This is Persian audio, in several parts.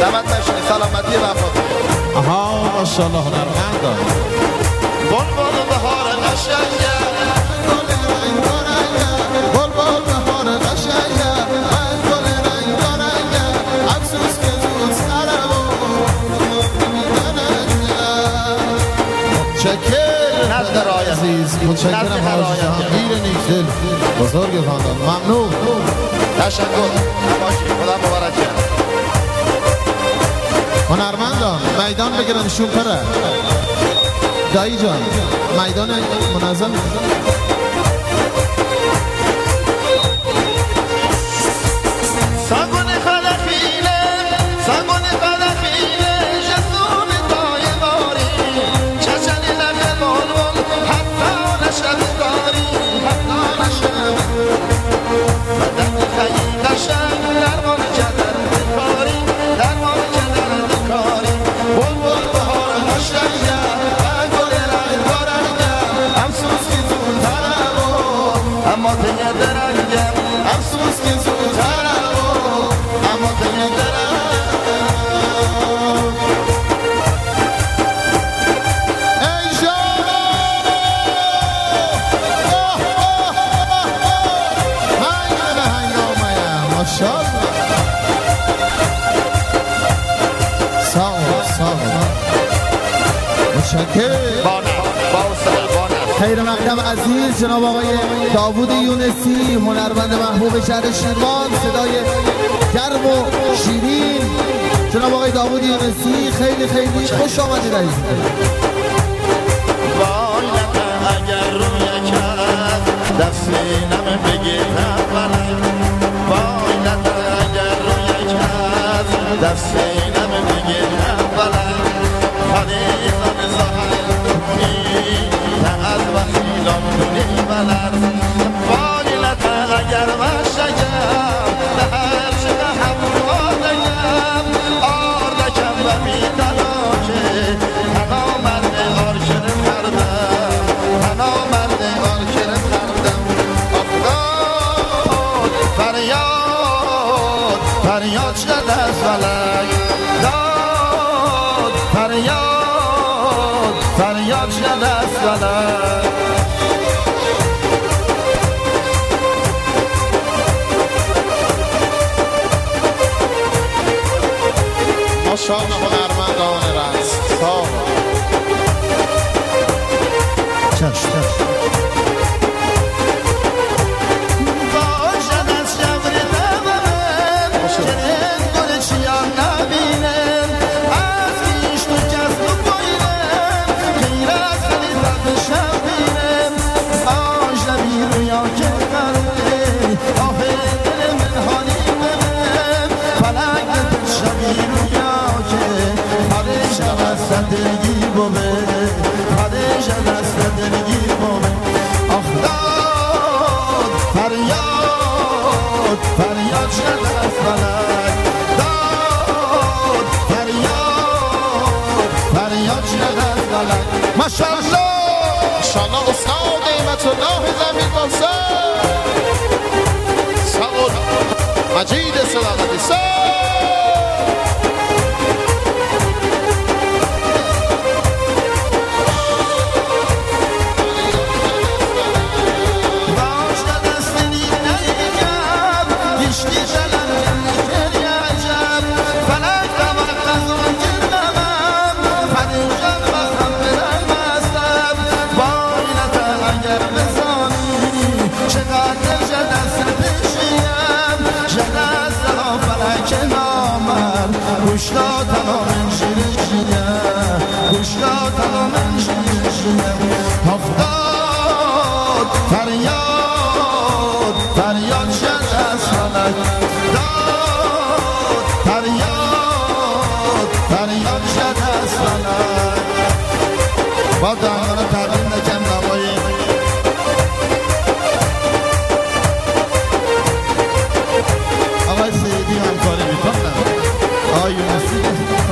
زحمت نشید سلامتی وفات. آها ماشاءالله هنرمند. بلبل بهار قشنگه گل رنگ رنگه بلبل بهار قشنگه گل رنگ رنگه افسوس که زود سرم متشکرم ندر عزیز، متشکرم حاج جهانگیر نیکدل بزرگ خاندان، ممنون. تشکر. نباشی خدا مبارک کنه. هنرمندان میدان بگیرن شوپره دایی جان، میدان منظم. ساگون خلقینه ساگون خلقینه جسوم دای باری چشنی لگه بلبل حتی نشد داری حتی نشد بدن خیلی قشنگ درمان جدر دکاری درمان جدر دکاری بلبل بهار قشنگه گل رنگ رنگه افسوس که زودترم اما تیه درنگم افسوس که زودترم اما تیه درنگم. ای جان هنگ به هنگامه ماشاءالله. ساو متشکرم. خیر مقدم عزیز جناب آقای داوود یونسی، هنرمند محبوب شهر شیروان، صدای گرم و شیرین. جناب آقای داوود یونسی خیلی خیلی خوش آمدید عزیز. وای نکن اگر روی کرد دست نمه بگیرم بلد وای نکن اگر روی کرد دست نمه بگیرم بلد خریدان زهر دونی نه از وخیلان دونی بلد وای نکن اگر مشگم نه هر چه هموادگم آردکم و میدناکه تنا مرد آرکر کردم تنا مرد آرکر کردم. آفداد فریاد فریاد شد از فلک داد فریاد فریاد شد از فلک. ماشاءالله هنرمندان رست ساو. چشم باشد از جبر دمم چنین گل چیان نبینم از پیش تو کس تو پایینم غیر از خلیفت شبینم آجنبی رویا که قراره آه دل من حالی بمم فلک نتر شبی رویا که پرش از دلگیر بومه پرش از دلگیر بومه. آخ داد فریاد فریاد شد از فلک داد فریاد فریاد شد از فلک. ماشاءالله ماشاءالله استاد نعمت الله زمین بازار سعود مجید صداقتی سعود. گوشتا تمام شیرشیه گوشتا تمام شیرشیه. افتاد فریاد فریاد شد از فلک داد فریاد فریاد شد از فلک. با دهانه تقدیم نکم نوایی آقای سیدی همکاری میکنم آقای یونسی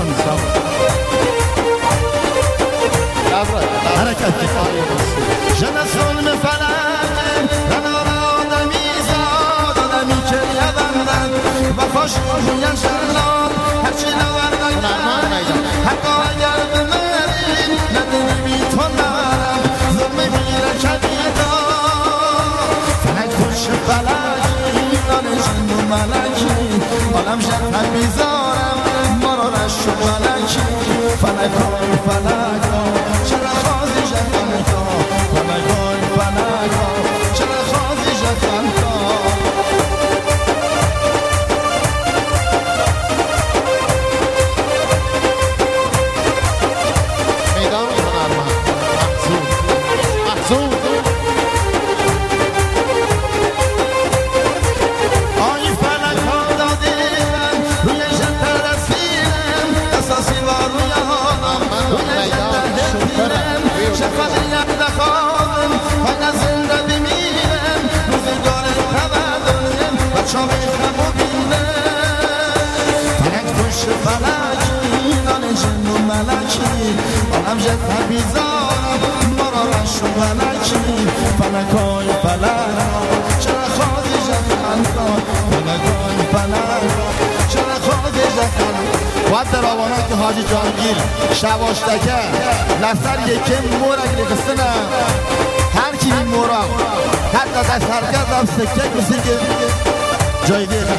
حرکت جن ظلم فلک کنار آدمی زاد آدمی که یادندن و خوش گوین شرلان هرچی نوردن حتی اگر بمری نداری بی تو نرم ظلمه میره کبیدا فلک پشت فلکی دانش و ملکی حالم شد بیزارم ما رو رشت و ملکی فلک های فلک ها چرا خازی شد فلک ها فلک های فلک ها چرا خازی شد فلک ها بیزارم ما را رشت و ملکی فلکای فلک چرا خواهی جفتن کن فلکای فلک چرا خواهی جفتن باید در آوانا که حاجی جانگیر شواشتکه لسر یکی مورک نقصنه هر کی این مورا حتی دست هرگز هم سکه کسی که جای دیگه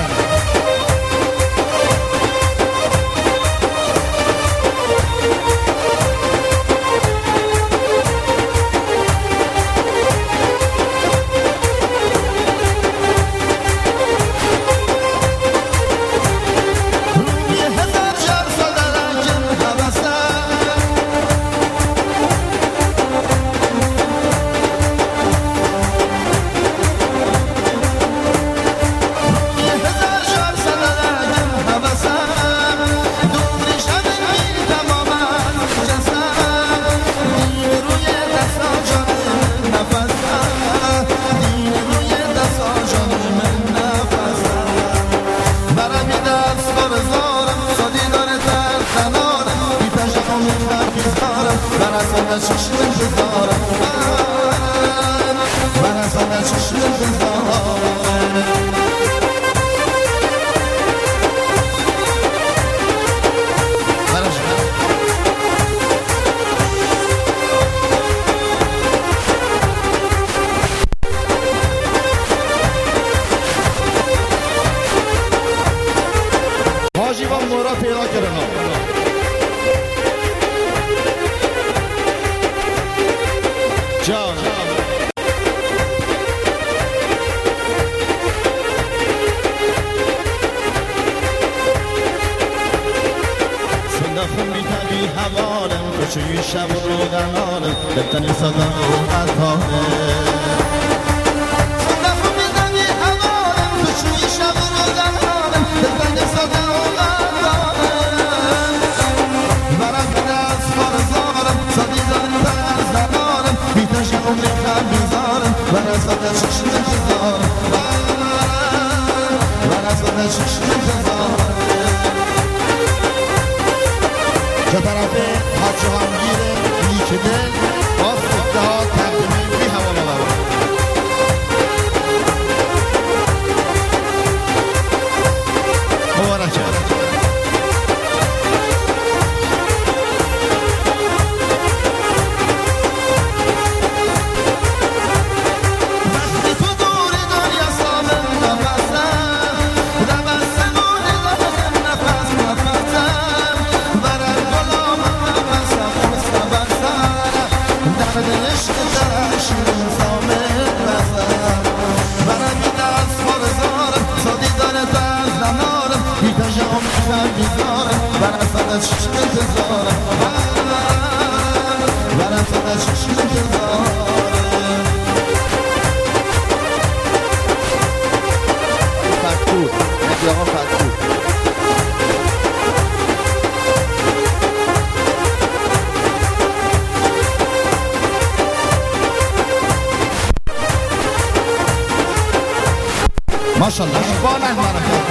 ماشاءالله بانه برکت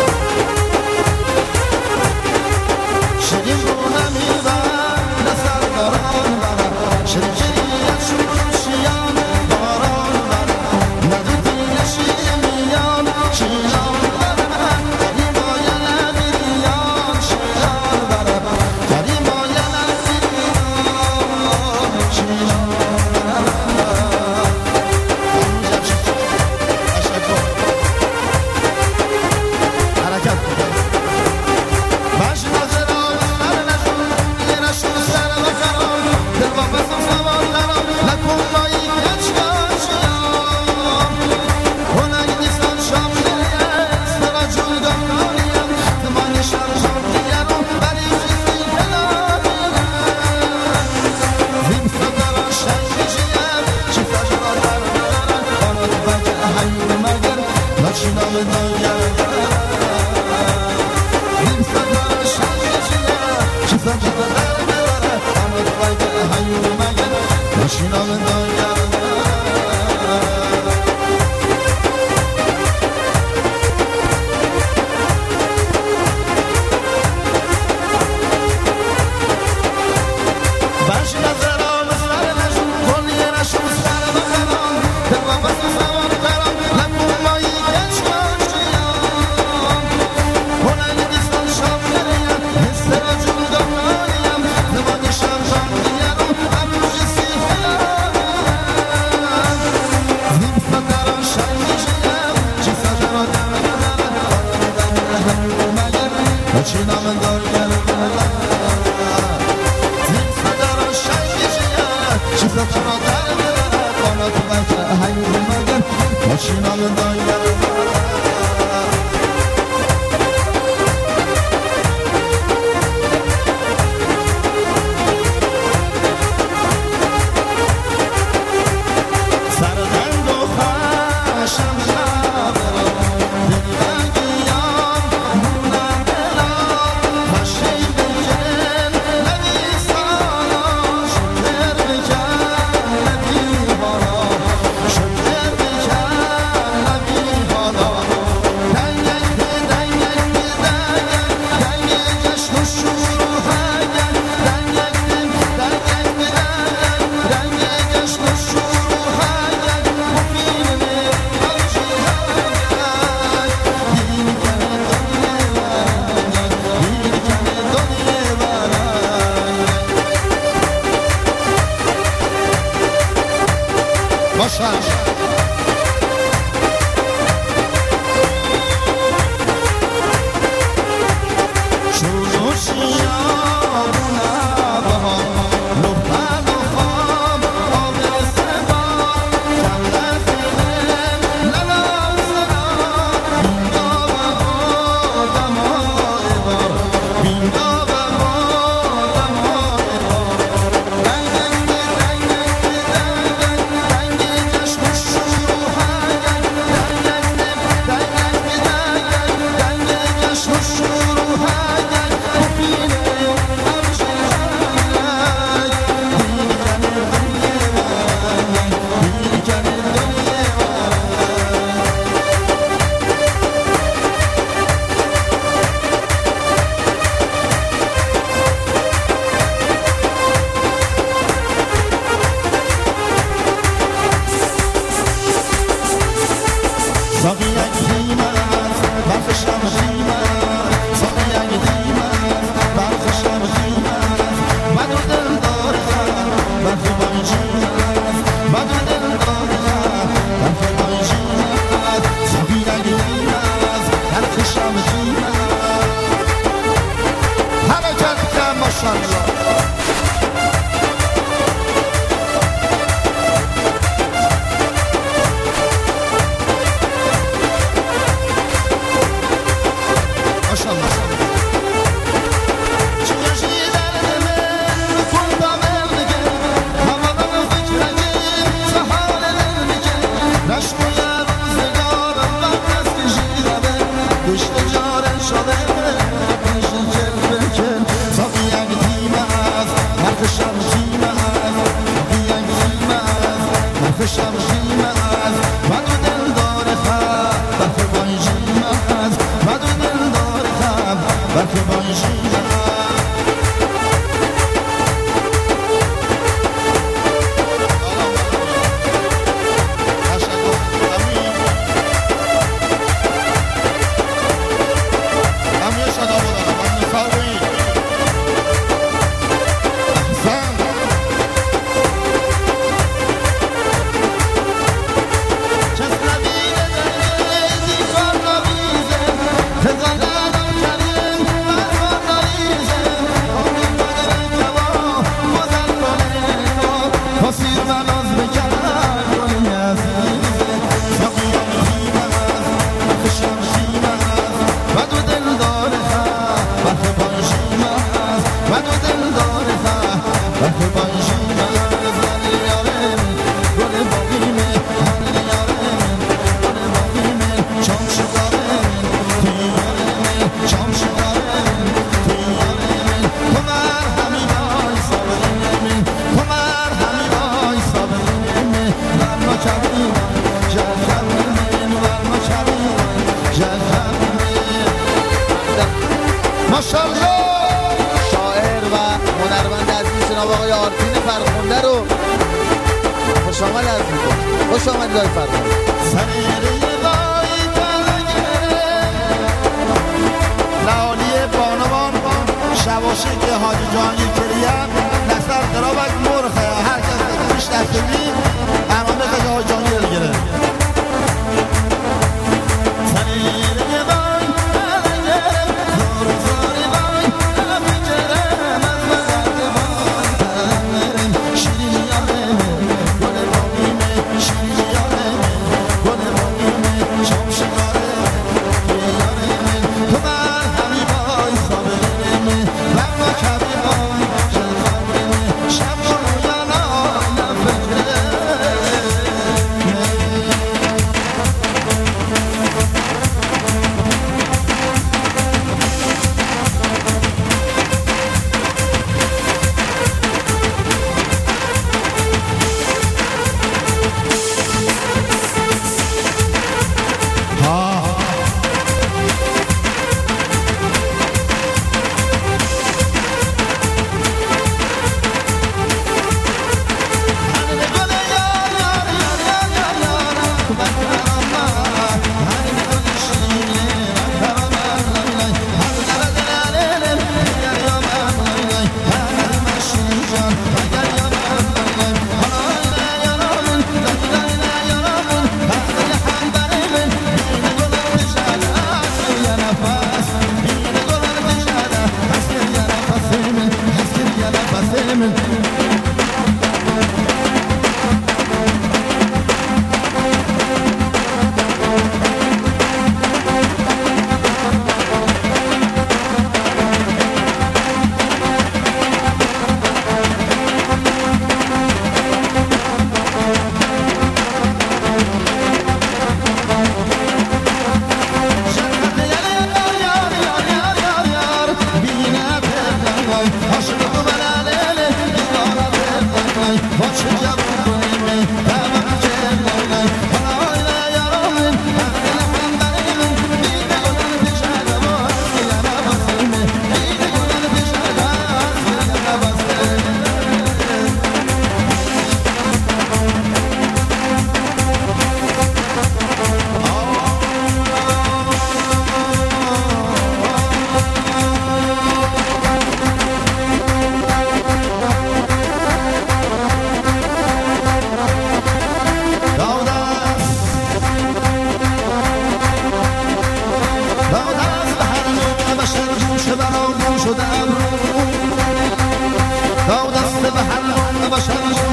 شدیم رو نمیزن نسر داران برم شدیم شیان باران برم ندیدی شیمیان شیان برم دیبای ندیدیان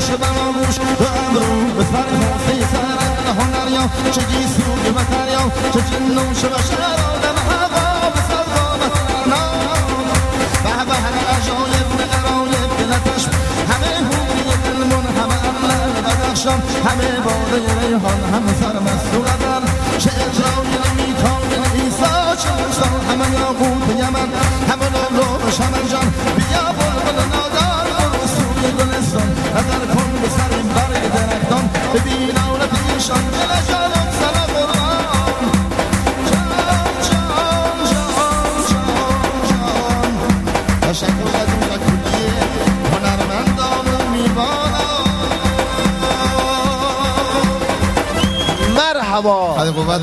چه بناموش به ابرو به سر حسی سرن هنریان چه گیسو به مطریان چه جنوش بشر آدم هوا به سر قامتنا به به همه عجایب نقرایب دلتش همه هوی دلمون همه عمل بدخشان همه باده ریحان همه سرمست و قدر چه اجرای نمیتاین ایسا چه مستان همه یاقوت یمن همه لولو شمن جان بیا بلبل نادر برو سوی گلستان نظر کن به سر برگ درختان ببین آولت ایشان دل جانم سر قرآن جان جان جان جان جان تشکر از اون کلیه هنرمندان میوانان مرحبا. خیلی قوت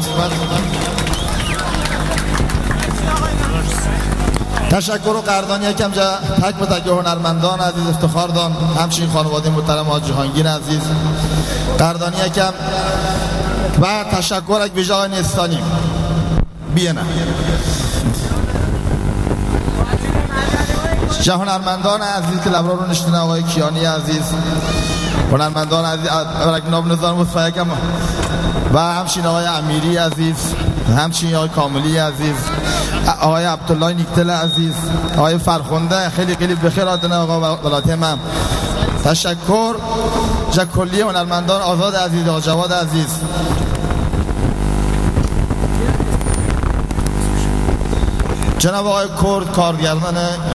تشکر و قدردانی یکم تک به تک هنرمندان عزیز افتخار دان همچنین خانواده محترم حاج جهانگیر عزیز قدردانی یکم و تشکر یک ویژه آقای نستانی بیانه هنرمندان عزیز که لبرا رو نشتن آقای کیانی عزیز هنرمندان عزیز ناب نظام مصفحه یکم و همچنین آقای امیری عزیز همچنین آقای کاملی عزیز آقای عبدالله نیکتل عزیز آقای فرخنده خیلی بخیر آدنه آقا ولایت من تشکر کلی هنرمندان آزاد عزیز آقا جواد عزیز جناب آقای کرد کارگردان